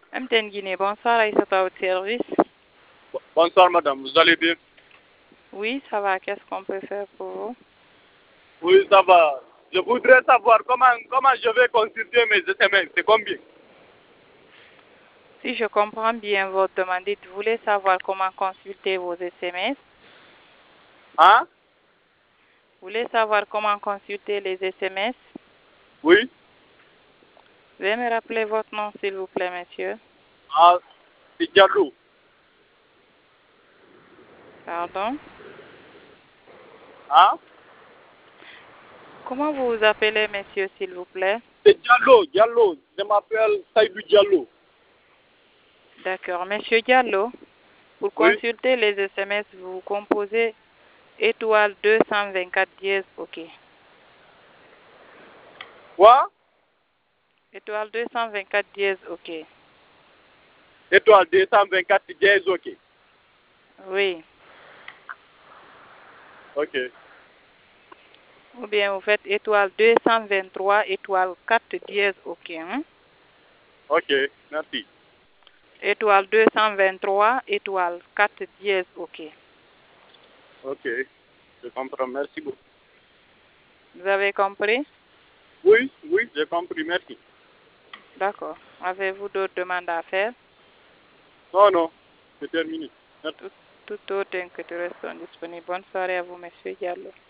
MTN Guinée, bonsoir, Aïssata au service. Bonsoir madame, vous allez bien? Oui, ça va, qu'est-ce qu'on peut faire pour vous? Oui, ça va. Je voudrais savoir comment je vais consulter mes SMS, c'est combien? Si je comprends bien votre demande, vous voulez savoir comment consulter vos SMS? Hein? Vous voulez savoir comment consulter les SMS? Oui. Veuillez me rappeler votre nom, s'il vous plaît, monsieur. Ah, c'est Diallo. Pardon? Hein? Comment vous vous appelez, monsieur, s'il vous plaît? C'est Diallo. Je m'appelle Saïdou Diallo. D'accord. Monsieur Diallo, pour Oui. consulter les SMS, vous composez étoile 224 dièse, OK. Quoi? Étoile 224 dièse, OK. Étoile 224 dièse, ok. Oui. Ok. Ou bien vous faites étoile 223, étoile 4 dièse, OK. Hein? Ok, merci. Étoile 223, étoile 4 dièse, OK. Ok, je comprends, merci beaucoup. Vous avez compris? Oui, j'ai compris, merci. D'accord. Avez-vous d'autres demandes à faire? Non, c'est terminé. Merci. Tout autre que tu restes disponible. Bonne soirée à vous, monsieur Diallo.